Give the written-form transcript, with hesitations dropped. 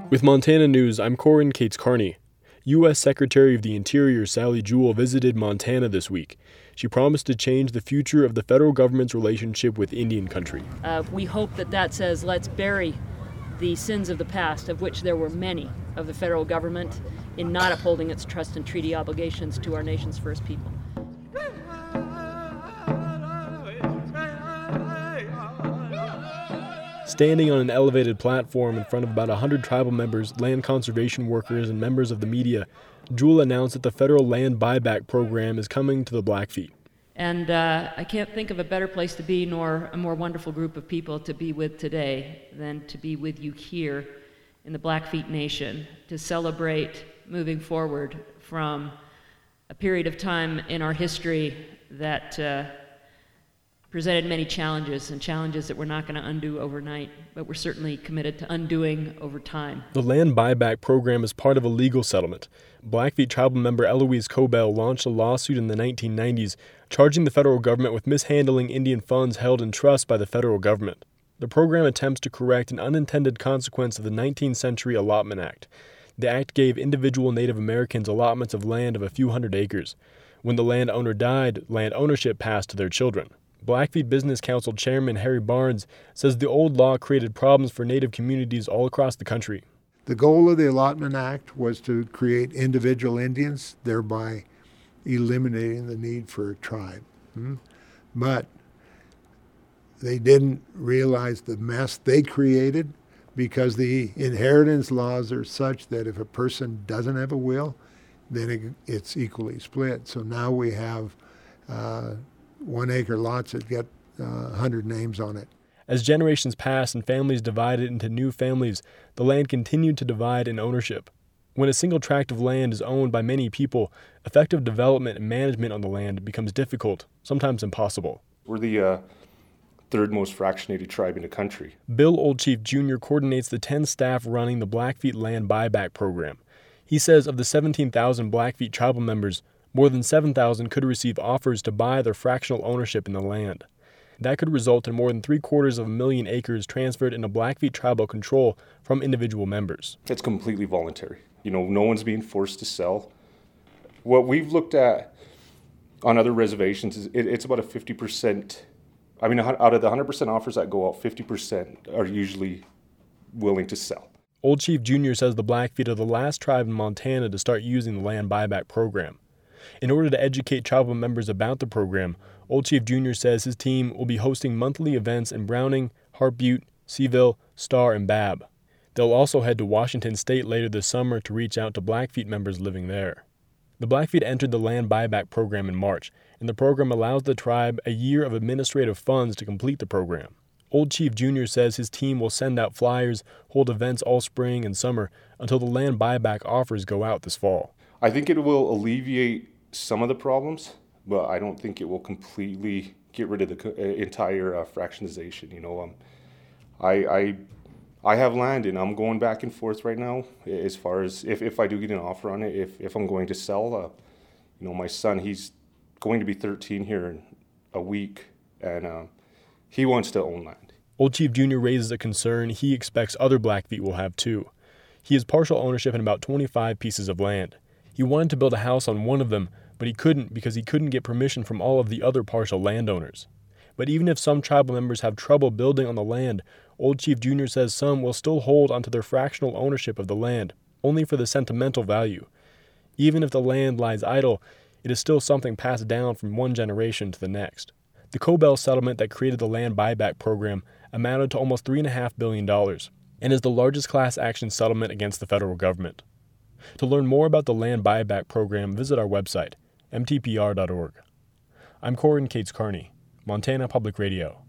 With Montana News, I'm Corin Cates-Carney. U.S. Secretary of the Interior Sally Jewell visited Montana this week. She promised to change the future of the federal government's relationship with Indian country. We hope that says let's bury the sins of the past, of which there were many, of the federal government in not upholding its trust and treaty obligations to our nation's first people. Standing on an elevated platform in front of about 100 tribal members, land conservation workers, and members of the media, Jewell announced that the federal land buyback program is coming to the Blackfeet. And I can't think of a better place to be, nor a more wonderful group of people to be with today than to be with you here in the Blackfeet Nation to celebrate moving forward from a period of time in our history that presented many challenges, and challenges that we're not going to undo overnight, but we're certainly committed to undoing over time. The land buyback program is part of a legal settlement. Blackfeet tribal member Eloise Cobell launched a lawsuit in the 1990s, charging the federal government with mishandling Indian funds held in trust by the federal government. The program attempts to correct an unintended consequence of the 19th Century Allotment Act. The act gave individual Native Americans allotments of land of a few hundred acres. When the landowner died, land ownership passed to their children. Blackfeet Business Council Chairman Harry Barnes says the old law created problems for Native communities all across the country. The goal of the Allotment Act was to create individual Indians, thereby eliminating the need for a tribe. But they didn't realize the mess they created, because the inheritance laws are such that if a person doesn't have a will, then it's equally split. So now we have 1 acre lots that get 100 names on it. As generations passed and families divided into new families, the land continued to divide in ownership. When a single tract of land is owned by many people, effective development and management on the land becomes difficult, sometimes impossible. We're the third most fractionated tribe in the country. Bill Oldchief Jr. coordinates the 10 staff running the Blackfeet land buyback program. He says of the 17,000 Blackfeet tribal members, more than 7,000 could receive offers to buy their fractional ownership in the land. That could result in more than 750,000 acres transferred into Blackfeet tribal control from individual members. It's completely voluntary. No one's being forced to sell. What we've looked at on other reservations is it's about a 50%. Out of the 100% offers that go out, 50% are usually willing to sell. Oldchief Jr. says the Blackfeet are the last tribe in Montana to start using the land buyback program. In order to educate tribal members about the program, Oldchief Jr. says his team will be hosting monthly events in Browning, Hart Butte, Seaville, Star, and Babb. They'll also head to Washington State later this summer to reach out to Blackfeet members living there. The Blackfeet entered the land buyback program in March, and the program allows the tribe a year of administrative funds to complete the program. Oldchief Jr. says his team will send out flyers, hold events all spring and summer until the land buyback offers go out this fall. I think it will alleviate some of the problems, but I don't think it will completely get rid of the entire fractionization. I have land, and I'm going back and forth right now as far as if I do get an offer on it, if I'm going to sell. My son, he's going to be 13 here in a week, and he wants to own land. Oldchief Jr. raises a concern he expects other Blackfeet will have too. He has partial ownership in about 25 pieces of land. He wanted to build a house on one of them, but he couldn't because he couldn't get permission from all of the other partial landowners. But even if some tribal members have trouble building on the land, Oldchief Jr. says some will still hold onto their fractional ownership of the land, only for the sentimental value. Even if the land lies idle, it is still something passed down from one generation to the next. The Cobell settlement that created the land buyback program amounted to almost $3.5 billion and is the largest class action settlement against the federal government. To learn more about the land buyback program, visit our website, mtpr.org. I'm Corin Cates-Carney, Montana Public Radio.